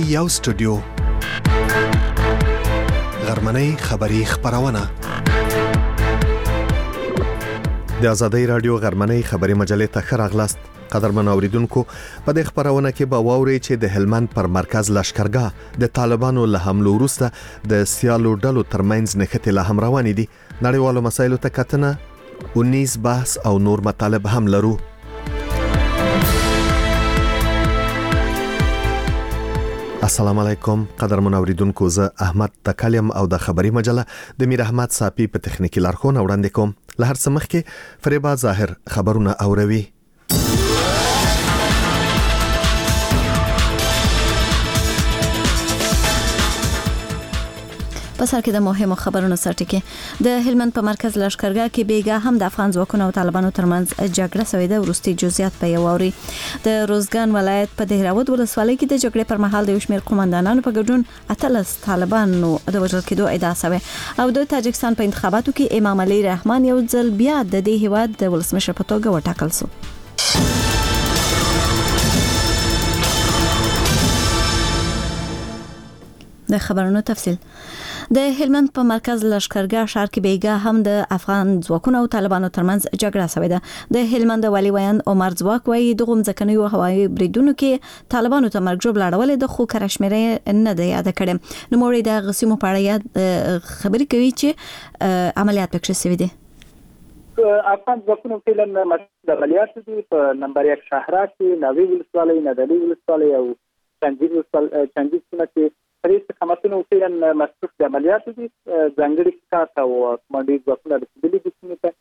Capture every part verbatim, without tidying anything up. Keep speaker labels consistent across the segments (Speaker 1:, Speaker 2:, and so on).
Speaker 1: یو سټوډیو غرمنۍ خبری خبرونه د ازادۍ رادیو غرمنۍ خبری مجلې ته خراغلاست. قدرمن اوریدونکو، په دې خبرونه کې به واوري چې د هلمند پر مرکز لشکرګاه د طالبانو له حملو وروسته د سیالو ډلو ترمنځ نښتې لا هم روانې دي. نړیوالو مسایلو ته کتنه، اونیز بحث او نور مطالب هم لرو. السلام علیکم قدرمن اوریدونکو، زه احمد تکلم او د خبری مجله د میر احمد صافی په تخنیکی لارښوونه وړاندې کوم. له هر څه مخکې فریبا ظاهر خبرونه اوروي.
Speaker 2: په سر کې د مهمو خبرونو سرټکی. د هلمند په مرکز لشکرګاه کې بیګا هم د افغان ځواکونو او طالبانو ترمنځ جګړه شوې ده. ورستي جزئیات په یو اوري. د روزګان ولایت په دهراود ولسوالۍ کې د جګړې پر مهال د شمیر قومندانانو په ګډون اتلس طالبانو د وژل کېدو ادعا شوه. او د تاجکستان په انتخاباتو کې امام علي رحمان یو ځل بیا د دې هیواد د ولسمشر په توګه وټاکل شو. د خبرونو تفصیل. د هلمند په مرکز لشکرګاه ښار کې بیګا هم د افغان ځواکونو او طالبانو ترمنځ جګړه شوې ده. د هلمند والي ویاند عمر ځواک وايي د غوم ځکنیو هوایي بریدونو کې طالبانو ته مرګ جوړ لاړول د خو کرشمیره نه د یاد کړي. نو موري د غسیمو په اړه خبرې کوي چې عملیات پکې شوي دي.
Speaker 3: افغان ځواکونو فعلا د عملیات دي په نمبر یک شهرا کې نوې ولسوالۍ، ندلي ولسوالۍ او چنجي ولسوالۍ چنجي کې پرې څخمتونو فعلا مصروف د عملیات دي. ځانګړي کار او کمانډي ځواکونه د دلی د سیمې ته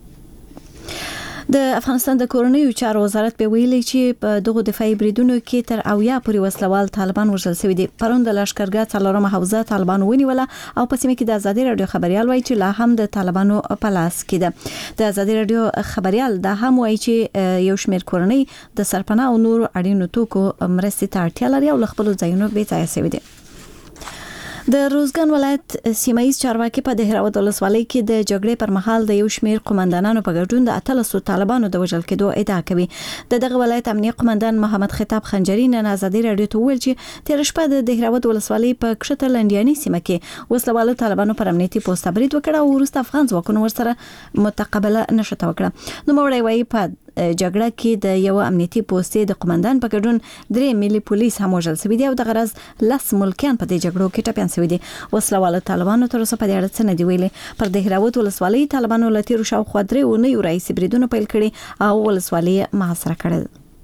Speaker 3: د
Speaker 2: افغانستان د کورنیو چارو وزارت په ویلي چې په دغه دفاعي بریدونو کې تر اویا پورې وسلوال طالبان وژل شوي دي. پرون د لشکرګاه څلورمه حوزه طالبان ونیوله او په سیمه کې د ازادي رادیو خبريال وایي چې لا هم د طالبانو په لاس کې ده. د ازادي رادیو خبريال دا هم وایي چې یو شمېر کورنۍ د سرپناه او نور اړینو توکو مرستې ته اړتیا لري او خپل ځایونو بې ځای شوي دي. د روزګان ولایت سیمایي چارواکي په دهراود ولسوالۍ کې د جګړې پر مهال د یو شمېر قومندانانو په ګډون د اتلسو طالبانو د وژل کېدو ادعا کوي. د دغه ولایت امنیه قومندان محمد خطاب خنجري نن ازادي رادیو ته ویل چې تیر شپه د دهراود ولسوالۍ په کښته لنډیاني سیمه کې وسلوالو طالبانو پر امنیتي پوسټ برید وکړ او وروسته افغان ځواکونو ورسره متقابله نشته وکړه. نو موري وايي په جګړه کې د یو امنیتي پوسټې د قومندان په ګډون درې ملي پولیس هم وژل شوي دي او د غرض لس ملکیان په دې جګړو کې ټپیان شوي دي. وسلوال طالبانو تر اوسه په دې اړه څه نه دی ویلي. پر دهراود ولسوالۍ طالبانو له تیرو شاوخوا درې اونیو راهیسې بریدونه پیل کړي او ولسوالۍ محاصره کړې.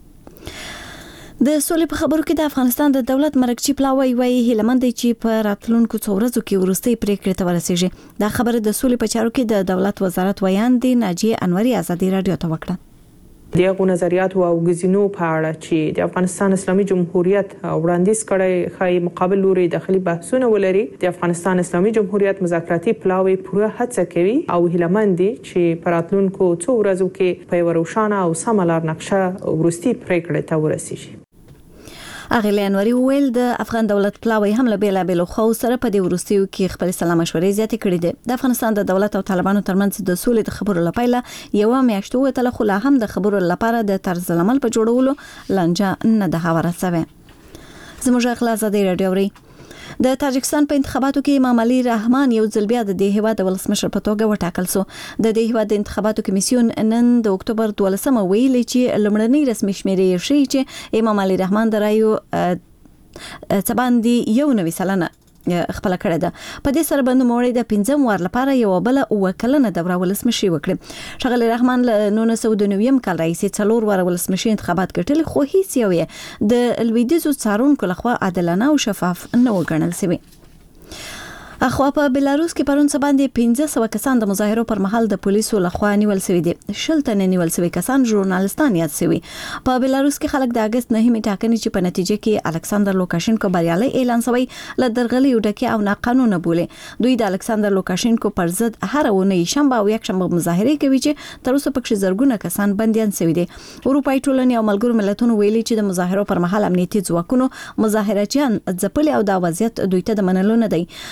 Speaker 2: د سولې په خبرو کې د افغانستان د دولت مرکزی پلاوی وایي هلمند چې په راتلونکو څو ورځو کې ورستۍ پریکړې ته ورسیږي. دا خبره د سولې په چارو کې د دولت وزارت ویاند ناجیه انوري ازادي رادیو ته وکړه.
Speaker 4: دغه نظریات او غزینو په اړه چې د افغانستان اسلامي جمهوریت وړاندیز کړي خای مقابل لوري داخلي بحثونه ولري. د افغانستان اسلامي جمهوریت مذاکراتي پلاوی پوره هڅه کوي او هلمند چې پراتلونکو څو ورځو کې په وروشانه او سملار نقشه ورستي پریکړه ته ورسیږي.
Speaker 2: اغلی انوري ویل د افغان دولت پلاوی هم له بیلا بیلو خو سره په دې ورستیو کې خپل سلام مشورې زیاتې کړې دي. د افغانستان د دولت او طالبانو ترمنځ د سولې د خبرو لپاره یو میاشت وته خو لا هم د خبرو لپاره د طرز العمل په جوړولو لنجه نه ده هواره شوه. زموږ خلاص د رادیو ری د تاجکستان په انتخاباتو کې امام علي رحمان یو ځل بیا د دې هیواد ولسمشر په توګه وټاکل شو. د دې هیواد د انتخاباتو کمیسیون نن د اکتوبر دولسمه ویلي چې لمړنۍ رسمي شمیرې ښیي چې امام علي رحمان د رایو څباندې یو نوي سلنه خپل کړه ده. په دې سره باندې موري د پنځم وار لپاره یو بل وکلنه دوره ولسمشي وکړي. شغله رحمان له نولس سوه نوي کال راهیسې څلور وار ولسمشي انتخابات ګټل خو هیڅ یو د لویدیزو څارونکو لخوا عادلانه او شفاف نه وګڼل شوی. اخوا په بلاروس کې پرون څه باندې پنځه سوه کسان د مظاهرو پر مهال د پولیسو لخوا نیول شوي دي. شل تنه نیول شوي کسان ژورنالستان یاد شوي. په بلاروس کې خلک د اگست نهمې ټاکنې چې په نتیجه کې الکساندر لوکاشینکو بریالي اعلان شوی له درغلي ډکه او ناقانونه بوله. دوی د الکساندر لوکاشینکو پر ضد هر ونه شنبه او یک شنبه مظاهره کوي چې تر اوسه پکې زرګونه کسان بنديان شوي دي. اروپای ټولنې او ملګرو ملتونو ویلي چې د مظاهرو پر مهال امنیتي ځواکونو مظاهرچیان ځپلي او دا وضعیت دوی ته د منلو نه دی. د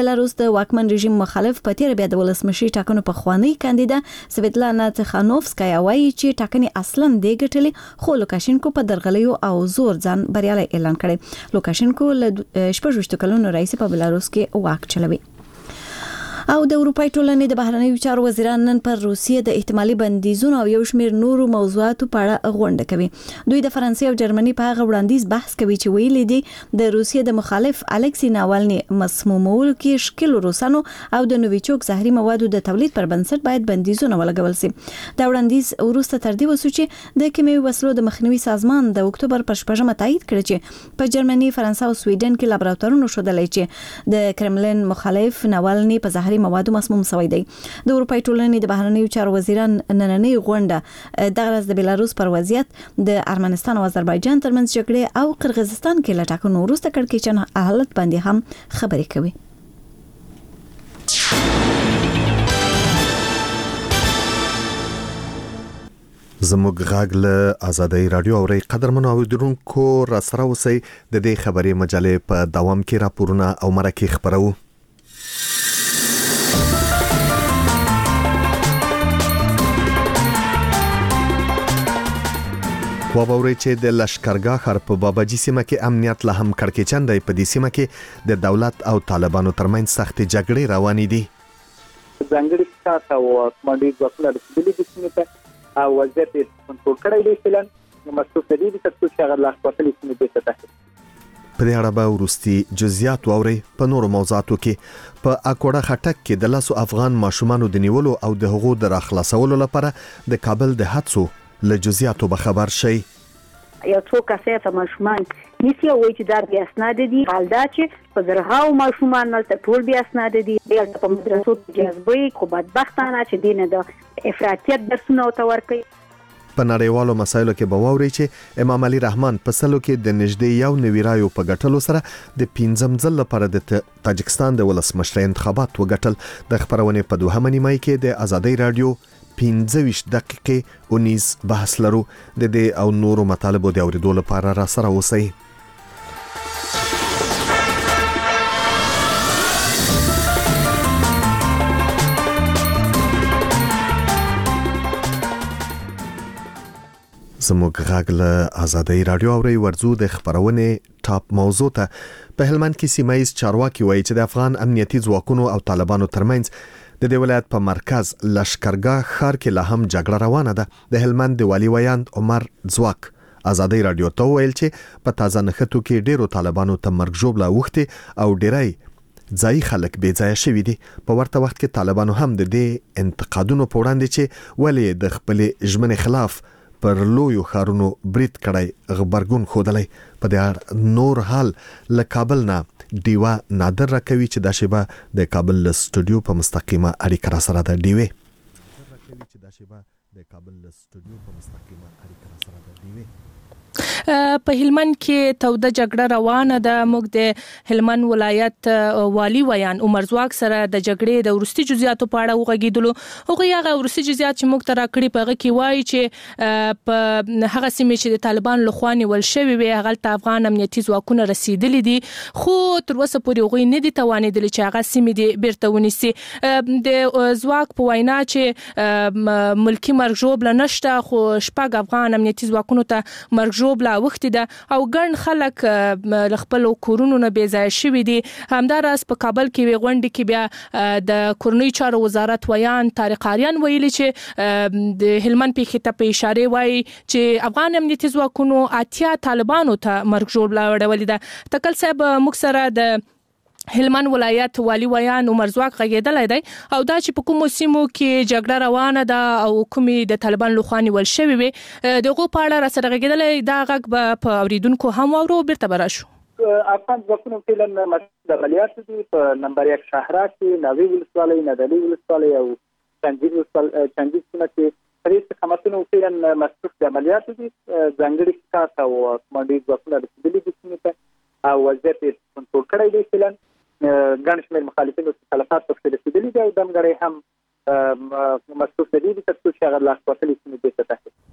Speaker 2: بلاروس د واکمن رژیم مخالف په تیر بیا د ولسمشي ټاکنو په خوانی کاندیدا سویتلانا تخانوفسکایا وایي چې ټاکنې اصلا د ګټلې خو لوکاشینکو په درغلیو او زور ځان بریالي اعلان کړي. لوکاشینکو له شپږ ویشت کلونو راهیسې په بلاروس کې واک چلوي. او د اروپای ټولنې د بهرنیو چارو وزیران نن پر روسیې د احتمالي بندیزونو او یو شمېر نورو موضوعاتو په اړه غونډه کوي. دوی د فرانسې او جرمني په هغه وړاندیز بحث کوي چې ویلي دي د روسیې د مخالف الکسی ناوالني مسمومول کې شکل روسانو او د نوویچوک زهري موادو د تولید پر بنسټ باید بندیزونه ولګول شي. دا وړاندیز وروسته تر دې وسو چې د کیمیاوي وسلو د مخنیوي سازمان د اکتوبر په شپږمه تایید کړ چې په جرمني، فرانسې او سویډن کې لابراتوارونه ښودلې چې د کرملین مخالف ناوالني په زهري موادو مسموم شوی دی. د اروپای ټولنې د بهرنیو چارو وزیران نننۍ غونډه د غرض د بلاروس پر وضعیت، د ارمنستان او آذربایجان ترمنځ جګړې او قرغیزستان کې له ټاکنو وروسته کړکېچن حالت باندې هم خبرې کوي.
Speaker 1: زموږ غاګ له آزادۍ رادیو اوري قدرمنو اوریدونکو را سره اوسئ. د دې خبري مجلې په دوام کې راپورونه او مرکې خبرو. وبوري چې د لشکرګاه ښار په باباجي سیمه کې امنیت له هم کړکېچن دی. په دې سیمه کې د دولت او طالبانو ترمنځ سختې جګړې روانې دي.
Speaker 3: ځانګړي ساته او منډي ځواکونه رسېدلي دي سیمې ته او وضعیت یې کنټرول کړی دی. فعلا مسؤل دي چې تاسو چې هغه لاس پاتلې سیمې ته تاسو
Speaker 1: په دې اړه به ورستي جزئیات واوري. په نورو موضوعاتو کې په اکوړه خټک کې د لاسو افغان ماشومانو د نیولو او د حقوقو د راخلاصولو لپاره د کابل د حادثو له جزئیاتو به خبر شي.
Speaker 5: یو څو کسه ماشومان نيسي وایي چې دا بیا اسناد دي حالدا چې په درهاو ماشومان ملته ټول بیا اسناد دي. د په مدرسو جذبې خو بدبختانه چې دینه د افراطیت درسونه او تور کوي.
Speaker 1: په نړیوالو مسایلو کې به واوري چې امام علي رحمان په سلو کې د نږدې یو نویرایو په ګټلو سره د پنځم ځل لپاره د تاجکستان د ولسمشر انتخابات وګټل. د خبرونې په دوهمه نیمه کې د آزادۍ رادیو پنځه ویشت دقیقې اونیز بحث لرو. د دې او نورو مطالبو د اوریدو لپاره را سره اوسئ. زموږ غاګ له آزادۍ رادیو اوري ورزو د خبرونې ټاپ موضوع ته. په هلمند کې سیمایي چارواکي وایي چې د افغان امنیتي ځواکونو او طالبانو ترمنځ د دې ولایت په مرکز لشکرګاه ښار کې لا هم جګړه روانه ده. د هلمند د والي ویاند عمر ځواک آزادۍ رادیو ته ویل چې په تازه نښتو کې ډیرو طالبانو ته مرګ ژوبله وخته او ډیرای ځای خلک بې ځای شوي دي. په ورته وخت کې طالبانو هم د دې انتقادونو په وړاندې چې ولې د خپل ژمنې خلاف پر لویو خارونو برید کړی غبرګون خودلای. په دې نور حال له کابل نه دیوا نادر راکوي چې د شیبه د کابل سټوډیو په مستقیمه اړیکه را سره ده. دیوي راکوي چې د شیبه د کابل سټوډیو په مستقیمه اړیکه را سره ده. دیوي
Speaker 6: په هلمند کې توده جګړه روانه ده. موږ د هلمند ولایت والی ویان عمر ځواک سره د جګړې د ورستي جزئیاتو په اړه وغږیدلو. هغه هغه ورستي جزئیات چې موږ ته راکړي په هغه کې وایي چې په هغه سیمه چې د طالبان لخوا نیول شوی وي هغه ته افغان امنیتي ځواکونه رسیدلي دي خو تر اوسه پورې هغه نه دي توانیدل چې هغه سیمه دي بیرته ونیسي. د ځواک په وینا چې ملکی مرګ ژوبله نشته خو شپږ افغان امنیتي ځواکونو ته مرګ ژوبله وخت ده او ګڼ خلک خپل کورونو نه بې ځای شوي دي. همداراز په کابل کې غونډه کې بیا د کورنۍ چارو وزارت ویان طارق اریان ویلي چې د هلمند پیښې ته په اشاره وایي چې افغان امنیتي ځواکونو اتیا طالبانو ته مرګ ژوبله وړولې ده. تکل صاحب موږ سره د هلمند ولایت والی ویان عمر ځواک غږیدلی دی او دا چې په کومو سیمو کې جګړه روانه ده او کومې د طالبان لخوا نیول شوي وي د هغو په اړه راسره غږیدلی. دا غږ به په اوریدونکو هم واورو. بیرته به راشو.
Speaker 3: افغان ځواکونو فعلا مسؤل عملیات دي په نمبر یک شهرا کې نوی ولسوالۍ، ندلي ولسوالۍ او چنجید ولسوالۍ چنجید سیمه کې پرې استقامتونه فعلا مسؤل عملیات دي. ځانګړي ساته او منډي ځواکونه رسېدلي دي سیمې ته او وضعیت یې کنټرول کړی دی. فعلا ګڼ شمېر مخالفینو تلفات پکې رسېدلي دي او دمګړی هم مسؤل دي چې څه هغه لاس پاتلې سیمې ته تاسو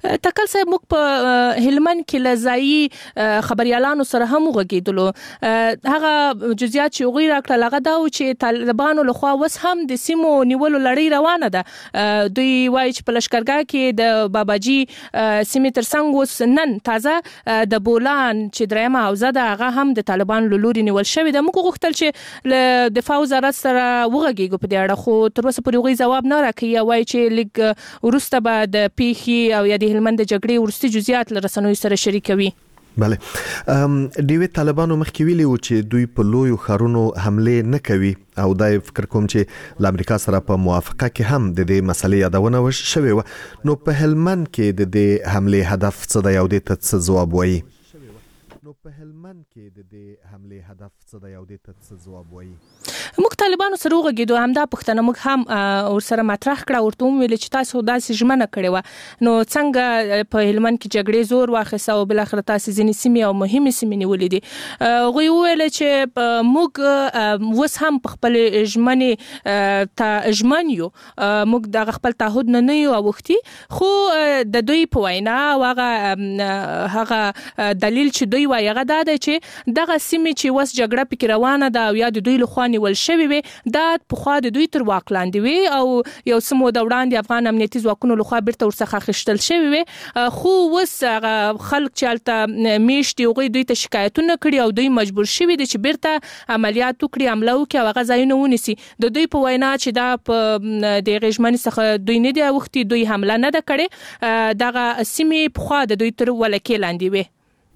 Speaker 6: تکل صاحب موږ په هلمند کې لزایي خبريالانو سره هم وغږیدلو هغه جزئیات چې غوړي راکړل هغه دا و چې طالبانو لخوا وس هم د سیمو نیولو لړۍ روانه ده دوی وایي چې په لشکرګاه کې د باباجي سیمې ترڅنګ اوس نن تازه د بولان چې درېمه حوزه ده هغه هم د طالبانو له لوري نیول شوې ده. موږ غوښتل چې له دفاع وزارت سره وغږیږو په دې اړه خو تر اوسه پورې هغوی ځواب نه راکوي. وایي چې لږ وروسته به د پیښې او یا د هلمند د جګړې وروستي جزئیات له رسنیو سره شریکوي.
Speaker 1: بله دیوی طالبانو مخکې ویلي و چې دوی په لویو ښارونو حمله نه کوي او دا فکر کوم چې له امریکا سره په موافقه کې هم د دې مسلې یادونه وشوې و. نو په هلمند کې د دې حمله هدف څه دی او د څه ځواب وایي؟ نو په هلمند کې د دې حمله هدف څه دی او د څه ځواب وایي؟
Speaker 6: موږ طالبانو سره وغږیدو همدا پښتنه موږ هم ورسره مطرح کړه ورته ویل چې تاسو داسې ژمنه کړې و نو څنګه په هلمند کې جګړې زور واخیسته او بل اخر تاسو ځینې سیمې او مهمه سیمې نیولې دي. غوي ویل چې موږ وس هم په خپل ژمنې ته ژمن یو موږ د خپل تعهد نه نه یو وختي خو د دوی په وینا هغه هغه دلیل چې دوی وایي هغه دا دی چې دغه سیمې چې وس جګړه پکې روانه ده او یا د دوی لخوا نیول شوی وي دا په خوا د دوی تر واک لاندې وي او یو سمو د وړاندې افغان امنیتي ځواکونو لخوا بیرته ورڅخه اخیستل شوی وي خو وس خلک چې الته میشتي هغوی دوی ته شکایتونه کړي او دوی مجبور شوي دي چې بیرته عملیات وکړي حمله وکړي او هغه ځایونه ونیسي. د دوی په وینا چې دا په د غژمنې څخه دوی نه دی اوختي دوی حمله نه ده کړې دغه سیمې په خوا د دوی تر ولکې لاندې وي.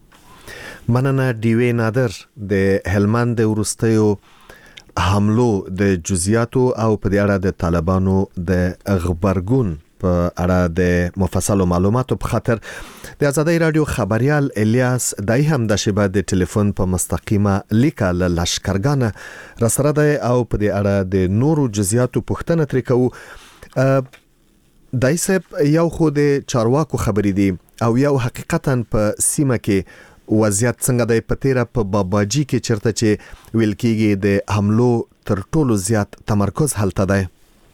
Speaker 1: مننه دیوی نادر د هلمند د وروستیو حملو د جزئیاتو او په دې اړه د طالبانو د خبرګون په اړه د مفصل معلوماتو په خاطر د ازادۍ رادیو خبريال الیاس دای هم د شبه د ټلیفون په مستقیمه لیکه له لشکرګانه رسره ده او په دې اړه د نورو جزئیاتو پوښتنه ترې کوو. دای صاحب یو خو د چارواکو خبرې دي او یو حقیقتا په سیمه کې وضعیت څنګه دی په تیره په باباجي کې چرته چې ویل کېږي د حملو تر ټولو زیات تمرکز هلته دی؟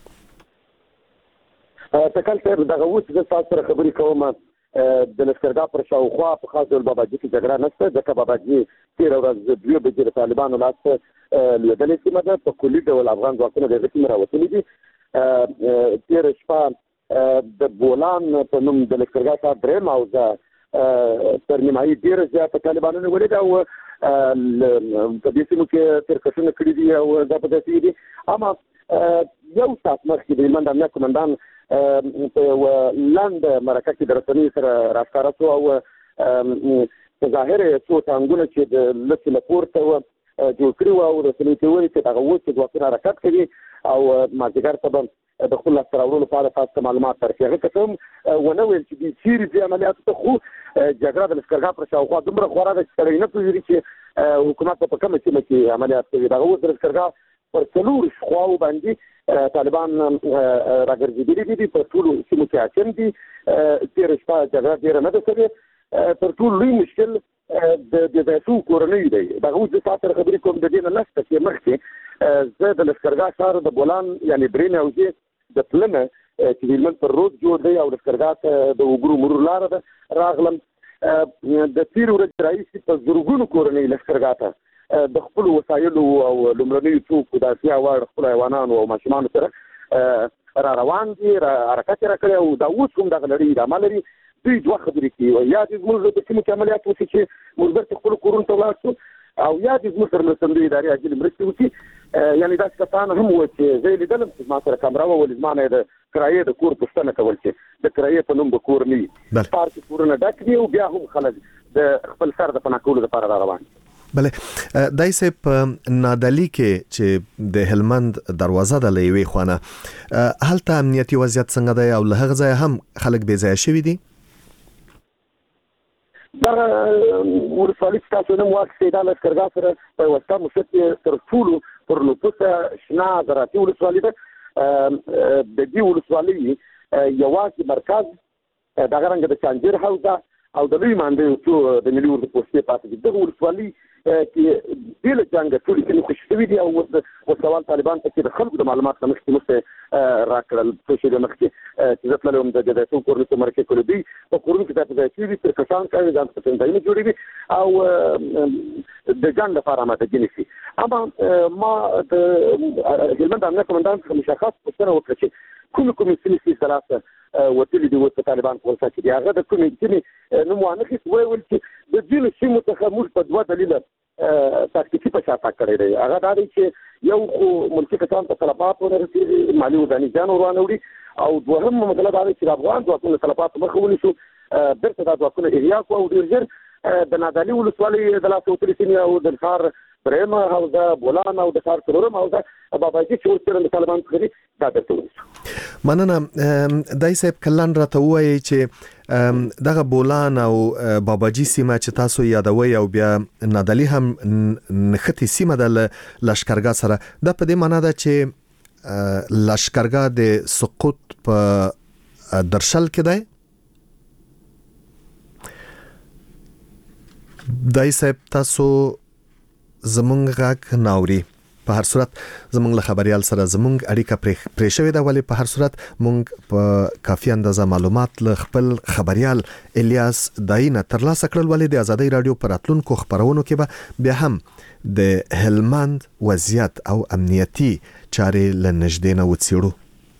Speaker 7: تکل صاحب دغه اوس زه تاسو سره خبرې کوم د لښکرګاه پر شاوخوا په خاص ډول باباجي کې جګړه نشته ځکه باباجي تېره ورځ دوه بجې د طالبانو لاسته لوېدلې سیمه ده په کلي ډول افغان ځواکونه د هغې سیمې راوتلي دي. تېره شپه د بولان په نوم د لښکرګاه ښار درېیمه حوزه تر نیمایي ډېره زیاته طالبانو نیولې ده او په دې سیمو کې ترکشونه کړي دي او دا په داسې دي. اما یو ساعت مخکې د هلمند امنیت قمندان په یوه لنډه مرکه کې د رسنیو سره راښکاره شو او په ظاهر یې څو ټانګونه چې د لسې له پورته وه جوړ کړي وو او رسنیو ته وویل چې دغه اوس چې ځواکونه حرکت کوي او مازدیګر ته به د خپل لاسته راوړلو په اړه تاسو ته معلومات درکړي. هغه که څه هم ونه ویل چې دوی چیرې ځي عملیاتو ته خو جګړه د لښکرګاه پر شاوخوا دومره خورا ده چې سړی نه پوهېږي چې حکومت په کومه سیمه کې عملیات کوي. دغه اوس د لښکرګاه پر څلورو خواو باندې طالبان راګرځېدلي دي په ټولو سیمو کې حاکم دي. تېره شپه جګړه ډېره نه ده شوې. تر ټولو لوی مشکل د داسو کورنۍ دی. دغه اوس زه تاسو سره خبرې کوم د دې نه لس دقیقې مخکې زه د لښکرګاه ښار د بولان یعنې درېیمې حوزې د پلنه چې د هلمند پر رود جوړ دی او لښکرګاه ته د وګړو مرور لاره ده راغلم. د تېرې ورځې راهیسې په زرګونو کورنۍ لښکرګاه ته د خپلو وسایلو او لومړنیو توکو د اړتیا وړ خپلو حیوانانو او ماشومانو سره را روان دي حرکت یې راکړی او دا اوس هم دغه لړۍ ادامه لري. دوی دوه خبرې کوي یا دې زموږ په سیمو کې عملیات وشي چې موږ بېرته خپلو کورونو ته ولاړ شو او یا دې زموږ سره مرستندویه ادارې عاجلې مرستې وکړي. یعنې داسې کسان هم وو چې زه یې لیدلم چې زما سره کامره وه ولې زما نه یې د کرایې د کور پوښتنه کول چې د کرایې په نوم به کور نه وي. ښار کې کورونه ډک دي او بیا هم خلک د خپل سر د پناه کولو لپاره را روان دي.
Speaker 1: بله دای صاحب په نادعلي کې چې د هلمند دروازه ده له یوې خوا هلته امنیتي وضعیت څنګه دی او له هغه ځایه هم خلک بې ځایه شوي دي؟
Speaker 7: دغه ولسوالي چې تاسو نوم واخیستئ دا لښکرګاه سره په یوه ستا مشت کې تر ټولو پر نفوسه شنه زراعتي ولسوالي ده. د دې ولسوالۍ یوازې مرکز دغه رنګه د چانجیر حوزه او د لوی مانډیو څو د ملي اردو پوستې پاتې دي. دغه ولسوالي چې بل جنگ ټول کې خوشي شوی دی او او سوال طالبان ته د خلکو د معلومات مخکې مخ راکړل څه د مخکې چې ځکه له د جداسو کورنۍ مرکه کولې دي او کورنۍ کې تاسو د چوي تر کسان کوي ځان څه څنګه جوړوي او د جنگ لپاره ماته جنسي اما ما د هلمند امنیت کمانډان څخه مشخص پوښتنه وکړه چې کوم کوم سیاسي ثلاثه وتلي دي وسط طالبان په ورسره دي هغه د کومې چې نو مو نه هیڅ وایول چې د دې سیمو څخه موږ په دوه دلیل تاکتیکي په شاته کړی دی هغه دا دی چې یو خو ملکی کسان ته طلبات ورسېږي مالی وداني ځان ورانه وړي او دوهم مسله دا دی چې افغان ځواکونو طلبات مخولي شو برته دا ځواکونه احیا کو او ډیر ژر د نادالي ولسوالۍ د لاسه وتلي سیمې او د ښار درېیمه حوزه بولان او د ښار څلورمه حوزه باباجي چې ورسره د طالبان څخه دا درته
Speaker 1: مننه دای صاحب کلان راته وایي چې دغه بولان او باباجي سیمه چې تاسو یادوي او بیا نادالي هم نختی سیمه د لشکرګاه سره د په دې معنی ده چې لشکرګاه د سقوط په درشل کې دی دای صاحب تاسو زمونږ غږ ناوري په هر صورت زمونږ له خبريال سره زمونږ اړیکه پرې شوې ده ولې په هر صورت مونږ په کافي اندازه معلومات له خپل خبريال الیاس داینه ترلاسه کړل ولې د ازادي رادیو پراتلونکو خبرونو کې به بیا هم د هلمند وضعیت او امنیتي چارې له نږدې نه وڅېړو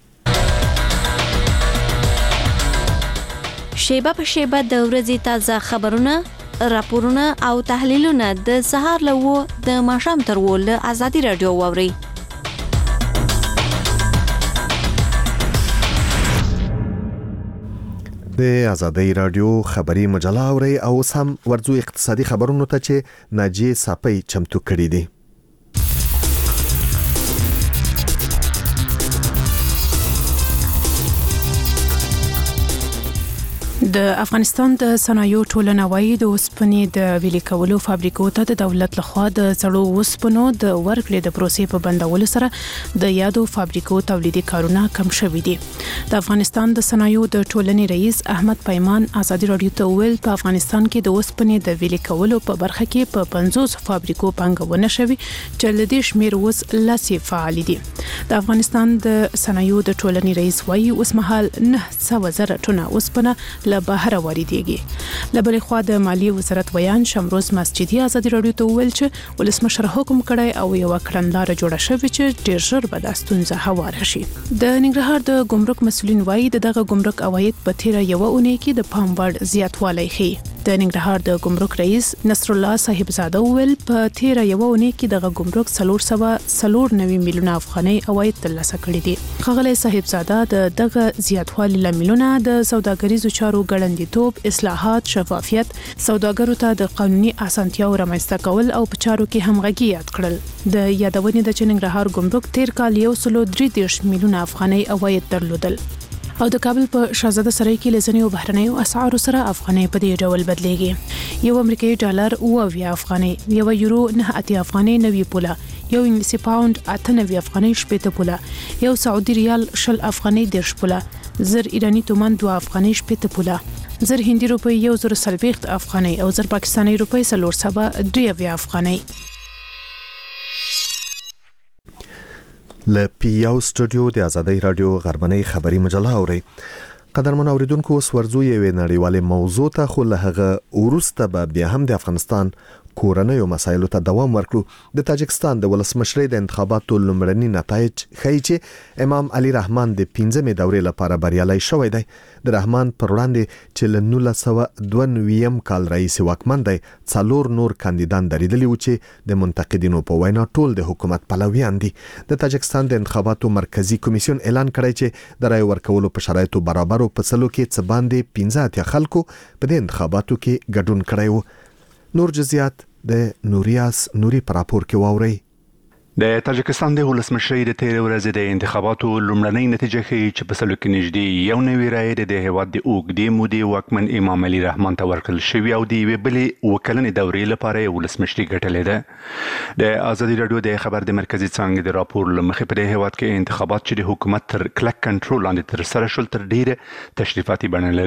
Speaker 8: شیبه په شیبه د ورځې تازه خبرونه راپورونه او تحلیلونه د سهار له و د ماښام تر و له ازادي رادیو واوري
Speaker 1: د ازادي رادیو خبري مجله اوري او سم ورځو اقتصادي خبرونو ته چې ناجی صاپي چمتو کړی دي
Speaker 9: د افغانستان د صنایعو ټولنه وايي د اوسپنې د ویلي کولو فابریکو ته د دولت لخوا د سړو اوسپنو د ورکړې د پروسې په بندولو سره د یادو فابریکو تولیدي کارونه کم شوي دي د افغانستان د صنایعو د ټولنې رئیس احمد پیمان ازادي رادیو ته ویل په افغانستان کې د اوسپنې د ویلي کولو په برخه کې په پنځوس فابریکو پانګونه شوي چې له دې شمیر اوس لاسي فعال دي د افغانستان د صنایعو د ټولنې رئیس وايي اوس مهال نه سوه زره ټنه اوسپنه له بهر واردېږي له بلې خوا د مالیې وزارت ویان شمروز مسجدي ازادي رادیو ته ویل چې ولسمشر حکم کړی او یو کړنلاره جوړه شوې چې ډېر ژر به دا ستونزه هواره شي د ننګرهار د ګمرک مسولین وايي دغه ګمرک عواید په تیره یوه اونۍ کې د پام وړ زیاتوالی ښیي د ننګرهار د ګمرک رئیس نصر الله صاحب زاده ویل په تیره یوه اونۍ کې دغه ګمرک څلور سوه څلور نوي میلیونه افغانۍ عواید ترلاسه کړي دي ښاغلی صاحب زاده د دغه زیاتوالي لاملونه د سوداګریزو چارو ګړندیتوب اصلاحات شفافیت سوداګرو ته د قانوني اسانتیاو رامنځته کول او په چارو کې همغږي یاد کړل د یادونې د ننګرهار ګمرک تیر کال یو سلو درې دېرش میلیونه افغانۍ عواید درلودل او د کابل په شاهزاده سرای کې لزنی او بهرنیو اسعارو سره افغانۍ په دې ډول بدلېږي یو امریکایي ډالر او اویا افغانۍ یو یورو نه اتیا افغانۍ نوي پوله یو انګلیسي پاوند اته نوي افغانۍ شپږ پوله یو سعودي ریال شل افغانۍ دیرش پوله زر ایرانی تومان دوه افغانۍ شپږ پوله زر هندي روپی یو زر سلويخت افغانۍ او زر پاکستاني روپی څلور سوه درې اویا افغانۍ
Speaker 1: ل پی یو سټوډیو د ازادي رادیو غرمنۍ خبري مجله اوري قدرمن اوریدونکو اوس ورځو یوې نړیوالې موضوع ته خو له هغه ورسته به بیا هم د افغانستان کورنیو مسایلو ته دوام ورکړو د تاجکستان د ولسمشرۍ د انتخاباتو لومړني نتایج ښیي چې امام علي رحمان د پنځمې دورې لپاره بریالی شوی دی د رحمان پر وړاندې چې له نولس سوه دوه نوي کال راهیسې واکمن دی څلور نور کاندیدان درېدلي وو چې د منتقدینو په وینا ټول د حکومت پلویان دي د تاجکستان د انتخاباتو مرکزی کمیسیون اعلان کړی چې د رای ورکولو په شرایطو برابرو په څلو کې څه باندې پنځه اتیا خلکو په دې انتخاباتو کې ګډون کړی وو نور جزئیات د نوریاس نوري پر راپور کې واوري
Speaker 10: د تاجکستان د ولسمشرۍ د تیر ورځې د انتخاباتو لومړنۍ نتیجه ښیي چې په سلو کې نږدې یو نوي رایې د هیواد د اوږدې مودې واکمن امام علي رحمان ته ورکړل شوي او د یوې بلې اووه دورې لپاره یې ولسمشري ګټلې ده د ازادي رادیو د خبر د مرکزي څانګې د راپور له مخې په دې هیواد کې انتخابات چې د حکومت تر کلک کنټرول لاندې ترسره شول تر ډیره تشریفاتي بڼه لري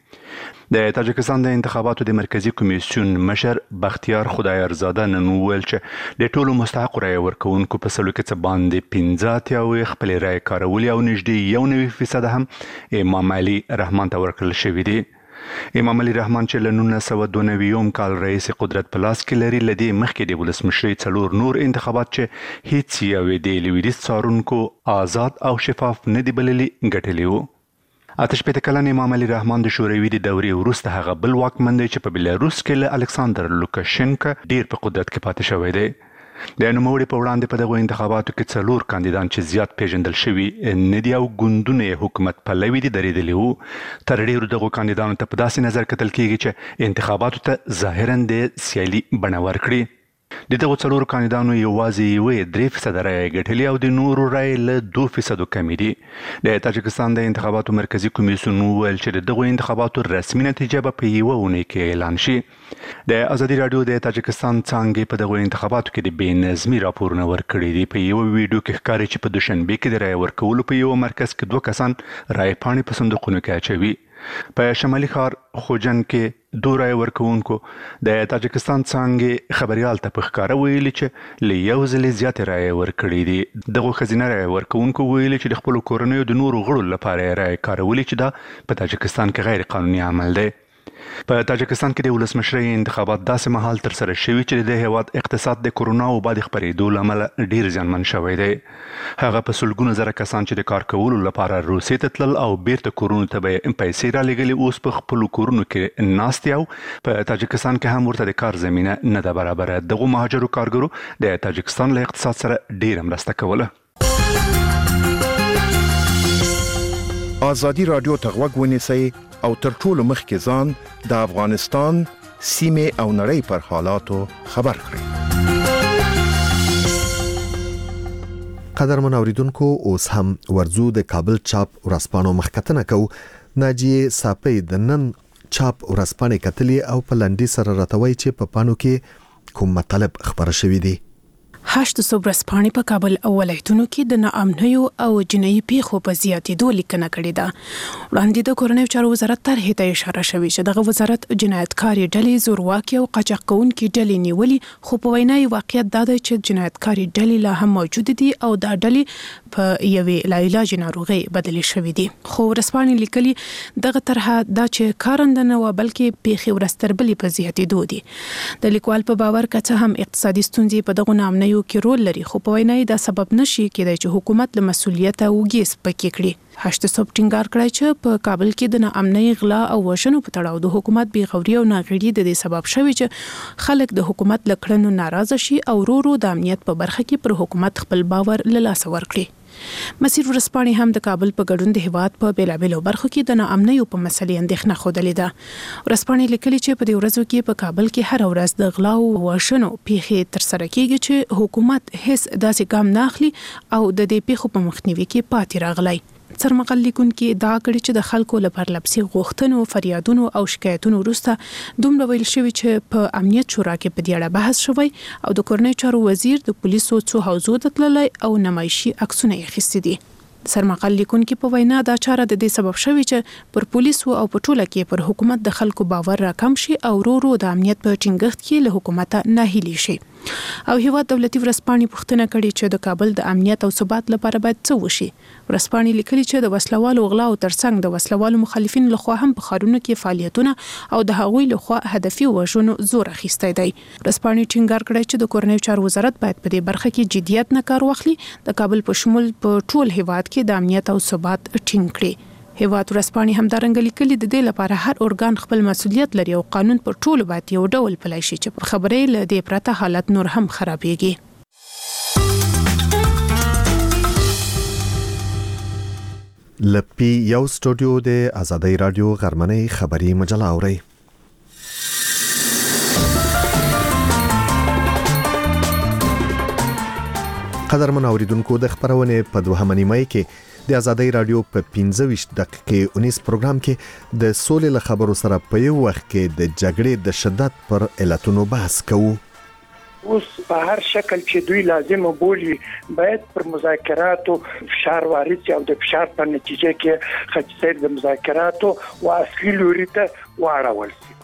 Speaker 10: د تاجکستان د انتخاباتو د مرکزی کمیسیون مشر بختیار خدایارزاده نن وویل چې د ټولو مستحق رای ورکوونکو په سلو کې څه باندې پنځه اتیا خپل رای کارولي او نږدې یو نوي فیصد هم امام علي رحمان ته ورکړل شوی دی. امام علي رحمان چې له نولس سوه دوه نوي کال رئیس قدرت په لاس کې لري، له دې مخکې د ولسمشرۍ څلور نور انتخابات چې هیڅ یوې د لویدیځ څارونکو آزاد او شفاف نه دی بللي ګټلي وو. آتش پته کلن امام علي رحمان د شوروي د دورې وروسته هغه بل واکمن دی چې په بلاروس کې له الکساندر لوکاشنکا ډیر په قدرت کې پاتې شوی دی. د نوموړي په وړاندې په دغه انتخاباتو کې څلور کاندیدان چې زیات پیژندل شوي نه دي او ګوندونه حکومت پلوي دي درېدلي وو. تر ډیرو دغو کاندیدانو ته په داسې نظر کتل کیږي چې انتخاباتو ته ظاهرا د سیالي بڼه ورکړي. د دغو څلورو کاندیدانو یوازې یوې درې فیصده رایې ګټلي او د نورو رایې له دوه فیصدو کمې دي. د تاجکستان د انتخاباتو مرکزی کمیسیون وویل چې د دغو انتخاباتو رسمي نتیجه به په یوه اونۍ کې اعلان شي. د ازادي راډیو د تاجکستان څانګې په دغو انتخاباتو کې د بې نظمي راپورونه ورکړي دي. په یوه ویډیو کې ښکاري چې په دوشنبه کې د رایې ورکولو په یوه مرکز کې دوه کسان رایې پاڼې په صندوقونو کې اچوي. په شمالي ښار خوجن کې دوه رایې ورکوونکو د تاجکستان څانګې خبريال ته په ښکاره ویلي چې له یو ځلې زیاتې رایې ورکړي دي. دغو ښځینه رایې ورکوونکو ویلي چې د خپلو کورنیو د نورو غړو لپاره یې رایې کارولي چې دا په تاجکستان کې غیر قانوني عمل دی. په تاجکستان کې د ولسمشرۍ انتخابات داسې مهال تر سره شوي چې د هیواد اقتصاد د کورونا وبا د خپرېدو له امله ډیر زیانمن شوی دی. هغه په سلګونو زره کسان چې د کار کولو لپاره روسیې ته تلل او بیرته کورونو ته به پیسې رالېږلې اوس په خپلو کورونو کې ناست دي او په تاجکستان کې هم ورته د کار زمینه نه ده برابره. دغو مهاجرو کارګرو د تاجکستان له اقتصاد سره ډیره مرسته کوله.
Speaker 11: آزادي رادیو ته غوږ ونیسئ او تر ټولو مخکې ځان د افغانستان سیمې او نړۍ پر حالاتو خبر کړئ.
Speaker 1: قدرمن اوریدونکو، اوس هم ورزو د کابل چاپ ورځپاڼو مخکتنه کو. ناجیه صافی د نن چاپ ورځپاڼې کتلې او په لنډي سره راتوي چې په پانو کې کوم مطلب خبره شوې دي.
Speaker 9: هشت صبح سپانې په کابل او ولایتونو کې د ناامنیو او جنایي پیښو په زیاتېدو لیکنه کړې ده. وړاندې د کورنیو چارو وزارت طرحې ته اشاره شوې چې دغه وزارت جنایتکاري ډلې، زورواکي او قاچاق کوونکي ډلې نیولي، خو په وینا یې واقعیت دا دی چې جنایتکاري ډلې لا هم موجود دي او دا ډلې په یوې لاعلاجه ناروغۍ بدلې شوې دي. خو ورځپاڼې لیکلي دغه طرحه دا چې کارنده نه و بلکې پیښې ورځ تر بلې په زیاتېدو دي. د لیکوال په باور که څه هم اقتصادي ستونزې په دغو ناامنیو کې رول لري، خو په وینا دا سبب نشي کېدای چې حکومت له مسؤلیت وګیس پکې کړي. هشت صبح ټینګار کړی چې په کابل کې د ناامنۍ، غلا او وژنو په تړاو د حکومت بې غوري او ناغېړي د دې سبب شوی چې خلک د حکومت له کړنو ناراضه شي او ورو ورو د امنیت په برخه کې پر حکومت خپل باور له لاسه ورکړي. مسیر ورځپاڼې هم د کابل په ګډون د هیواد په بیلابیلو برخو کې د ناامنیو په مسلې اندېښنه ښودلې ده. ورځپاڼې لیکلي چې په دې ورځو کې په کابل کې هر ورځ د غلا او وژنو پیښې ترسره کیږي چې حکومت هیڅ داسې ګام نه اخلي او د دې پیښو په مخنیوي کې پاتې راغلی. سرمقال لیکونکي دا کړي چې د خلکو لپاره لپسي غوښتنو، فریادونو او شکایتونو وروسته دومره ویل شوی چې په امنیت شورا کې په دې اړه بحث شوی او د کورنیو چارو وزیر د پولیسو څو حوزو ته تللی او نمایشي عکسونه یې اخیستي دي. سرمقال لیکونکي په وینا دا چاره د دې سبب شوی چې پر پولیسو او په ټوله کې پر حکومت د خلکو باور راکم شي او ورو ورو د امنیت په ټینګښت کې له حکومت ناهیلي شي. او هیواد دولتي ورځپاڼې پوښتنه کړې چې د کابل د امنیت او ثبات لپاره باید څه وشي. ورځپاڼې لیکلي چې د وسلوالو غلا او ترڅنګ د وسلوالو مخالفین لخوا هم په ښارونو کې فعالیتونه او د هغوی لخوا هدفي وژنو زور اخیستی دی. ورځپاڼې ټینګار کړی چې د کورنیو چارو وزارت باید په دې برخه کې جدیت نه کار واخلي، د کابل په شمول په ټول هیواد کې د امنیت او ثبات ټینګ کړي. هیواد ورځپاڼې همدارنګه لیکلي د دې لپاره هر ارګان خپل مسؤلیت لري او قانون پر ټولو باید یو ډول پلی شي چې په خبرې له دې پرته حالت نور هم خرابېږي.
Speaker 1: لپی یو سټوډیو د آزادۍ رادیو غرمنۍ خبری مجله اوري. قدرمن اوریدونکو، د خبرونه په دوهمه نیمه کې د آزادۍ رادیو په پنځه ویشت دقیقې اونیس پروګرام کې د سولې له خبرو سره په یو وخت کې د جګړې د شدت پر علتونو بحث کوو.
Speaker 12: اوس په هر شکل چې دوی لازم بولي باید پر مذاکراتو فشار وارد شي او د فشار په نتیجه کې خچسیر د مذاکراتو او اصلي لوري ته واړول شي.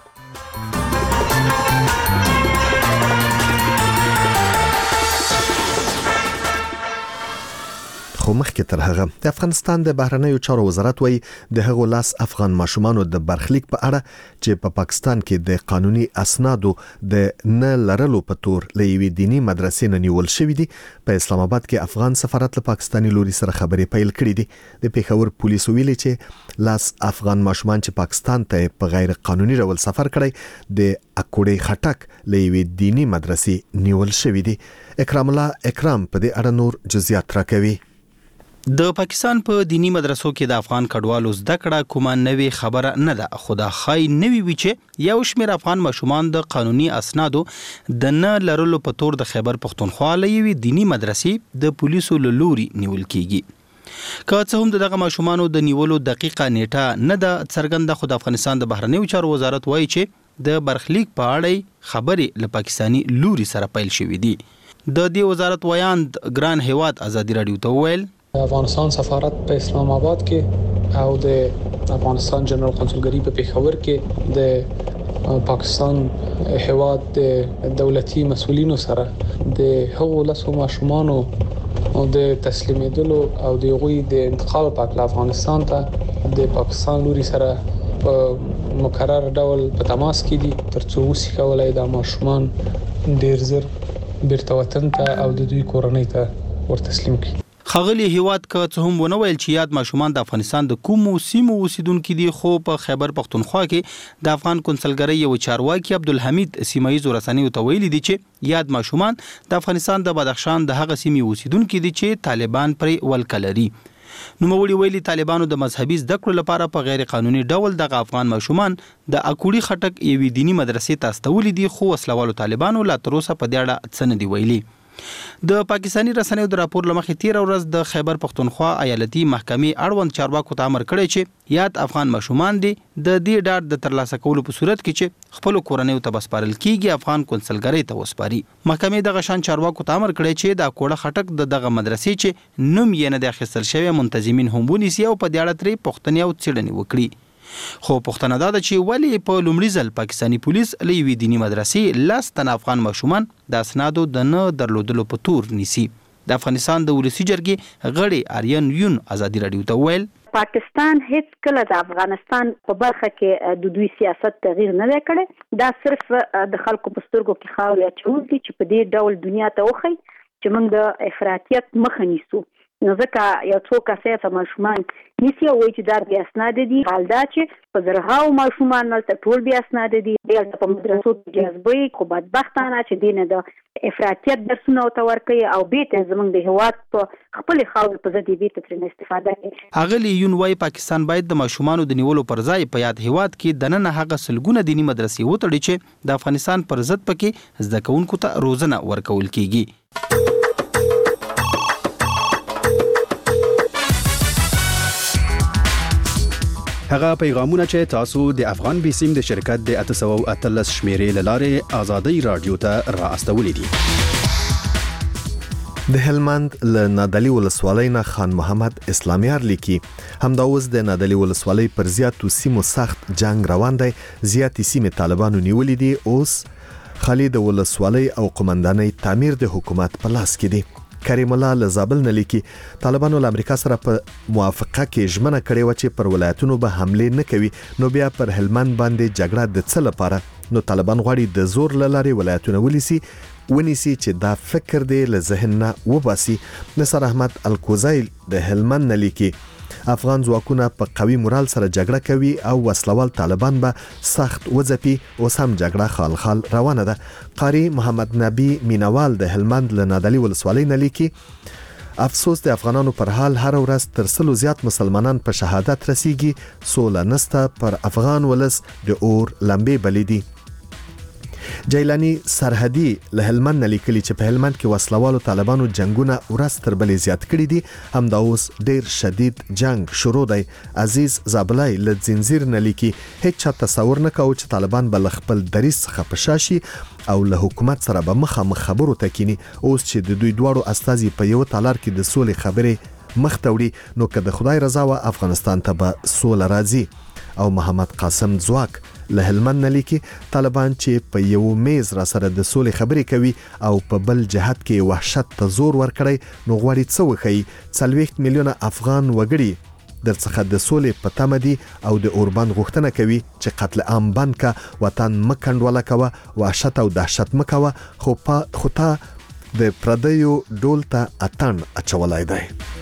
Speaker 1: خو مخکې تر هغه د افغانستان د بهرنیو چارو وزارت وایي د هغو لاس افغان ماشومانو د برخلیک په اړه چې په پا پاکستان کې د قانوني اسنادو د نه لرلو په تور له یوې دینی مدرسې نه نیول شوی دي. په اسلام آباد کې افغان سفارت له پاکستاني لوري سره خبرې پیل کړې دي. د پیښور پولیسو ویلي چې لاس افغان ماشومان چې پاکستان ته په غیر قانوني ډول سفر کړی د اکوړې خټک له یوې دینی مدرسې نیول شوی دي. اکرام الله اکرام په دې اړه نور جزئیات راکوي.
Speaker 13: د پاکستان په دینی مدرسو کې د افغان کډوالو زده کړه کومه نوې خبره نه ده، خو دا خای نوې وی چې یو شمېر افغان ماشومان د قانوني اسنادو د نه لرلو په تور د خیبر پختونخوا لوي دینی مدرسې د پولیسو له لوري نیول کیږي. که څه هم دغه ماشومانو د نیولو دقیقه نیټه نه ده څرګنده، خو د افغانستان د بهرنیو چارو وزارت وایي چې د برخلیک په اړه خبرې له پاکستاني لوري سره پیل شوې دي. د دې وزارت ویاند ګران هیواد ازادي رادیو ته ویل
Speaker 14: افغانستان سفارت په اسلام آباد کې او د افغانستان جنرال قونسلګری په پیښور کې د پاکستان هیواد د دولتي مسؤلینو سره د هغو لاسو ماشومانو او د تسلیمېدلو او د غوي د انتقال په اړه افغانستان ته د پاکستان لوري سره په مقرر ډول په تماس کې دي ترڅو وسی کولای د ماشومان ډیر زر بیرته وطن ته او د دوی کورنۍ ته ورتسلیم کړي.
Speaker 13: خغلی هیواد که څه هم ونه ویل چې یاد ماشومان د افغانستان د کومو سیمو اوسیدونکو دي، خو په خیبر پختونخوا کې د افغان کنسلګری یو چارواکي عبدالحمید سیمایي رسنیو ته ویلي دي چې یاد ماشومان د افغانستان د بدخشان د هغه سیمې اوسیدونکو دي چې طالبان پرې ولکلري. نوموړي ویلي طالبانو د مذهبي زده کړو لپاره په غیر قانوني ډول د افغان ماشومان د اکوړي خټک یوې دینی مدرسې ته استولي دي، خو وسلوالو طالبانو لا تر اوسه په دې اړه څه نه دی ویلي. د پاکستاني رسنیو د راپور لمخې تیر ورځ د خیبر پختونخوا ایالتي محکمې اړوند چارواکو ته امر کړی چې یاد افغان ماشومان دي د دې ډاډ د ترلاسه کولو په صورت کې چې خپل کورنیو ته بسپارل کیږي افغان کنسلګری ته وسپاري. محکمې د غشان چارواکو ته امر کړی چې د کوړه خټک د دغه مدرسې چې نوم یې نه د اخیستل شوی منتظمین هم ونیسي او په دې اړه ترې پوښتنې او څېړنې وکړي. خو پښتنه دا ده چې ولی په لومړي ځل پاکستاني پولیس له یوې دینی مدرسې لاس تن افغان ماشومان د اسنادو د نه درلودلو په تور نیسي. د افغانستان د ولسی جرګې غړي آریان یون ازادي رادیو ته ویل
Speaker 5: پاکستان هیڅ کله د افغانستان په برخه کې د دوی سیاست تغییر نه کړي، دا صرف د خلکو په سترګو کې خاورې اچول دي چې په دې ډول دنیا ته وخی چې موږ د افراطیت مخه نیسو. نو ځکه یو څو کسې په ماشومان نیسی او چې دا بیا اسناد دي، حال دا چې په زرهاو ماشومان نلته ټول بیا اسناد دي د په مدرسو کې جذبوي، خو بدبختانه چې دینه د افراطیت درسونه او تور کوي او بیت زمونږ د هواد په خپل خاور په ځدی بیت تر استفاده کوي.
Speaker 13: اغلی یون وای پاکستان باید د ماشومانو د نیولو پر ځای په یاد هواد کې د نن هغه سلګونه دینی مدرسې وټړي چې د افغانستان پر ضد پکې زده کوونکو ته روزنه ورکول کیږي.
Speaker 15: هغه پیغامونه چې تاسو د افغان بیسیم د شرکت د اته سوه اتلس شمیرې لاره آزادۍ رادیو ته را استولې دي.
Speaker 1: د هلمند له نادعلي ولسوالۍ نه خان محمد اسلامیار لیکي همدا اوس د نادعلي ولسوالۍ پر زیاتو سیمو سخت جنگ روان دی، زیاتې سیمې طالبانو نیولې دي، اوس خالي د ولسوالۍ او قومندانۍ تعمیر د حکومت په لاس کې دی. کریم الله له زابل نه لیکي طالبانو له امریکا سره په موافقه کې ژمنه کړې و چې پر ولایتونو به حمله نه کوي، نو بیا پر هلمند باندې جګړه د څه لپاره؟ نو طالبان غواړي د زور له لارې ولایتونه ونیسي ونیسي چې دا فکر دی له ذهن نه وباسي. نصر احمد الکوزای د هلمند نه لیکي افغان ځواکونه په قوي مورال سره جګړه کوي او وسلوال طالبان به سخت وځپي، اوس هم جګړه خال خال روانه ده. قاری محمد نبی مینوال د هلمند له نادعلي ولسوالۍ نه لیکي افسوس د افغانانو پر حال هر ورځ تر سلو زیات مسلمانان په شهادت رسیږي، سوله نسته، پر افغان ولس د اور لمبې بلې دي. جیلانی سرحدي له هلمند لیکلي چې په هلمند کې وسلوالو طالبانو جنگونه ورځ تر بلې زیات کړي دي. همدا اوس ډیر شدید جنگ شروع دی. عزیز زابلای له زنجیر نه لیکي هیڅ تصور نه کوي چې طالبان بل خپل دریس څخه پشاشي او له حکومت سره به مخامخ خبرو تکینی. اوس چې د دوی دواړو استازي په یو تالار کې د سولې خبرې مخ ته وړي نو که د خدای رضا و افغانستان ته به سوله راځي. او محمد قاسم زواک له هلمند لیکي طالبان چې په یو میز را سره د سولې خبرې کوي او په بل جهت کې وحشت ته زور ورکړي نو غواړي څه وکړي. څلوېښت میلیونه افغان وګړي درڅخه د سولې په تمه دي او د اوربند غوښتنه کوي چې قتل عام بند کا وطن مکندوله کوه وحشت او دهشت مکوه خو په خو ته د پردیو ډول ته اتن اچولای دی.